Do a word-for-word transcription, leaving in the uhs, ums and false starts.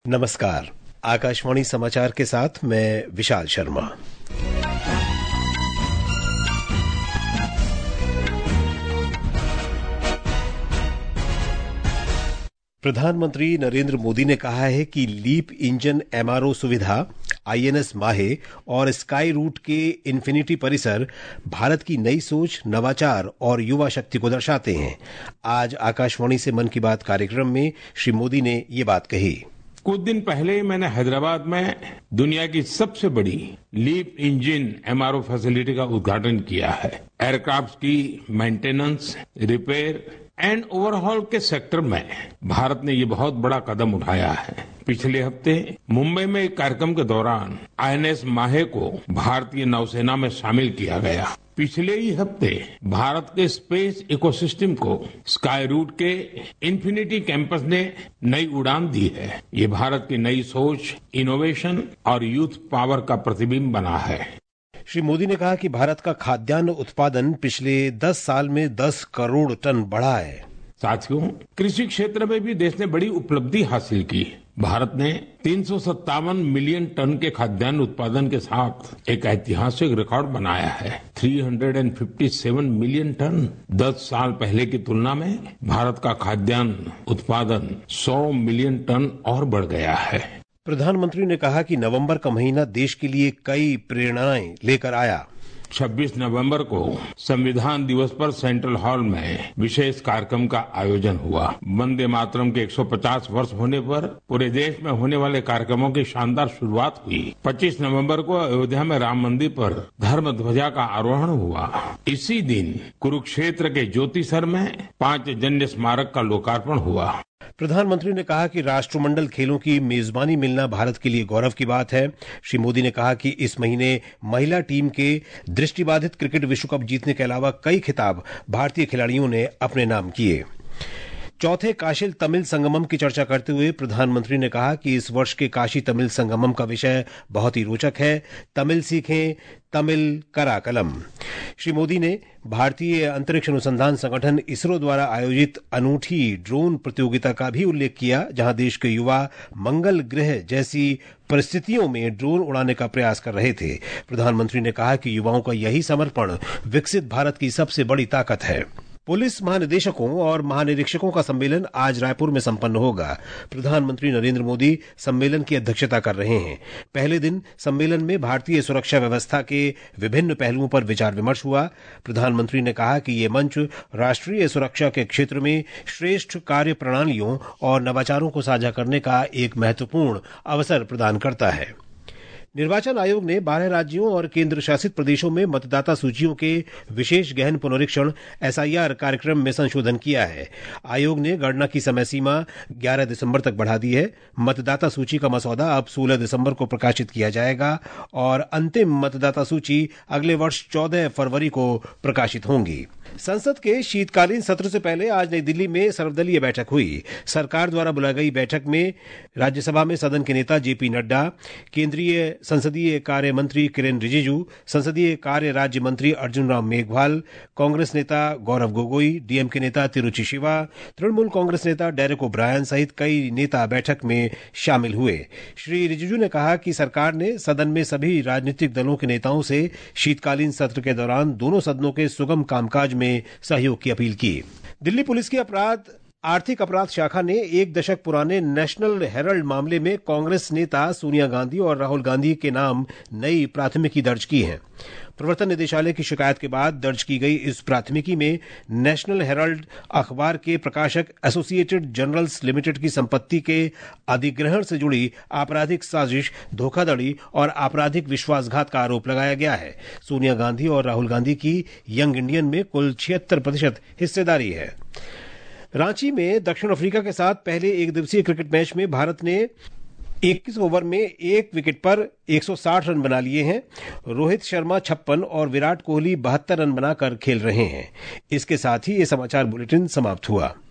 नमस्कार। आकाशवाणी समाचार के साथ मैं विशाल शर्मा। प्रधानमंत्री नरेंद्र मोदी ने कहा है कि लीप इंजन एमआरओ सुविधा, आईएनएस माहे और स्काई रूट के इन्फिनिटी परिसर भारत की नई सोच, नवाचार और युवा शक्ति को दर्शाते हैं। आज आकाशवाणी से मन की बात कार्यक्रम में श्री मोदी ने ये बात कही। कुछ दिन पहले ही मैंने हैदराबाद में दुनिया की सबसे बड़ी लीप इंजन एमआरओ फैसिलिटी का उद्घाटन किया है। एयरक्राफ्ट की मेंटेनेंस, रिपेयर एंड ओवरहॉल के सेक्टर में भारत ने ये बहुत बड़ा कदम उठाया है। पिछले हफ्ते मुंबई में एक कार्यक्रम के दौरान आईएनएस माहे को भारतीय नौसेना में शामिल किया गया। पिछले ही हफ्ते भारत के स्पेस इकोसिस्टम को स्काई रूट के इन्फिनिटी कैंपस ने नई उड़ान दी है। ये भारत की नई सोच, इनोवेशन और यूथ पावर का प्रतिबिंब बना है। श्री मोदी ने कहा कि भारत का खाद्यान्न उत्पादन पिछले दस साल में दस करोड़ टन बढ़ा है। साथियों, कृषि क्षेत्र में भी देश ने बड़ी उपलब्धि हासिल की। भारत ने तीन सौ सत्तावन मिलियन टन के खाद्यान्न उत्पादन के साथ एक ऐतिहासिक रिकॉर्ड बनाया है। तीन सौ सत्तावन मिलियन टन। दस साल पहले की तुलना में भारत का खाद्यान्न उत्पादन सौ मिलियन टन और बढ़ गया है। प्रधानमंत्री ने कहा कि नवंबर का महीना देश के लिए कई प्रेरणाएं लेकर आया। छब्बीस नवंबर को संविधान दिवस पर सेंट्रल हॉल में विशेष कार्यक्रम का आयोजन हुआ। वंदे मातरम के एक सौ पचास वर्ष होने पर पूरे देश में होने वाले कार्यक्रमों की शानदार शुरुआत हुई। पच्चीस नवंबर को अयोध्या में राम मंदिर पर धर्म ध्वजा का आरोहण हुआ। इसी दिन कुरुक्षेत्र के ज्योतिसर में पांचजन्य स्मारक का लोकार्पण हुआ। प्रधानमंत्री ने कहा कि राष्ट्रमंडल खेलों की मेजबानी मिलना भारत के लिए गौरव की बात है। श्री मोदी ने कहा कि इस महीने महिला टीम के दृष्टिबाधित क्रिकेट विश्व कप जीतने के अलावा कई खिताब भारतीय खिलाड़ियों ने अपने नाम किए। चौथे काशी तमिल संगमम की चर्चा करते हुए प्रधानमंत्री ने कहा कि इस वर्ष के काशी तमिल संगमम का विषय बहुत ही रोचक है। तमिल सीखें, तमिल कराकलम। श्री मोदी ने भारतीय अंतरिक्ष अनुसंधान संगठन इसरो द्वारा आयोजित अनूठी ड्रोन प्रतियोगिता का भी उल्लेख किया, जहां देश के युवा मंगल ग्रह जैसी परिस्थितियों में ड्रोन उड़ाने का प्रयास कर रहे थे। प्रधानमंत्री ने कहा कि युवाओं का यही समर्पण विकसित भारत की सबसे बड़ी ताकत है। पुलिस महानिदेशकों और महानिरीक्षकों का सम्मेलन आज रायपुर में संपन्न होगा। प्रधानमंत्री नरेंद्र मोदी सम्मेलन की अध्यक्षता कर रहे हैं। पहले दिन सम्मेलन में भारतीय सुरक्षा व्यवस्था के विभिन्न पहलुओं पर विचार विमर्श हुआ। प्रधानमंत्री ने कहा कि ये मंच राष्ट्रीय सुरक्षा के क्षेत्र में श्रेष्ठ कार्य प्रणालियों और नवाचारों को साझा करने का एक महत्वपूर्ण अवसर प्रदान करता है। निर्वाचन आयोग ने बारह राज्यों और केंद्र शासित प्रदेशों में मतदाता सूचियों के विशेष गहन पुनरीक्षण एसआईआर कार्यक्रम में संशोधन किया है। आयोग ने गणना की समय सीमा ग्यारह दिसंबर तक बढ़ा दी है। मतदाता सूची का मसौदा अब सोलह दिसंबर को प्रकाशित किया जाएगा और अंतिम मतदाता सूची अगले वर्ष चौदह फरवरी को प्रकाशित होंगी। संसद के शीतकालीन सत्र से पहले आज नई दिल्ली में सर्वदलीय बैठक हुई। सरकार द्वारा बुलाई गई बैठक में राज्यसभा में सदन के नेता जेपी नड्डा, केंद्रीय संसदीय कार्य मंत्री किरेन रिजिजू, संसदीय कार्य राज्य मंत्री अर्जुन राम मेघवाल, कांग्रेस नेता गौरव गोगोई, डीएमके नेता तिरुचि शिवा, तृणमूल कांग्रेस नेता डेरेक ओब्रायन सहित कई नेता बैठक में शामिल हुए। श्री रिजिजू ने कहा कि सरकार ने सदन में सभी राजनीतिक दलों के नेताओं से शीतकालीन सत्र के दौरान दोनों सदनों के सुगम कामकाज में सहयोग की अपील की। दिल्ली पुलिस की अपराध आर्थिक अपराध शाखा ने एक दशक पुराने नेशनल हेराल्ड मामले में कांग्रेस नेता सोनिया गांधी और राहुल गांधी के नाम नई प्राथमिकी दर्ज की है। प्रवर्तन निदेशालय की शिकायत के बाद दर्ज की गई इस प्राथमिकी में नेशनल हेराल्ड अखबार के प्रकाशक एसोसिएटेड जर्नल्स लिमिटेड की संपत्ति के अधिग्रहण से जुड़ी आपराधिक साजिश, धोखाधड़ी और आपराधिक विश्वासघात का आरोप लगाया गया है। सोनिया गांधी और राहुल गांधी की यंग इंडियन में कुल छिहत्तर प्रतिशत हिस्सेदारी है। रांची में दक्षिण अफ्रीका के साथ पहले एक दिवसीय क्रिकेट मैच में भारत ने इक्कीस ओवर में एक विकेट पर एक सौ साठ रन बना लिए हैं। रोहित शर्मा छप्पन और विराट कोहली बहत्तर रन बनाकर खेल रहे हैं। इसके साथ ही ये समाचार बुलेटिन समाप्त हुआ।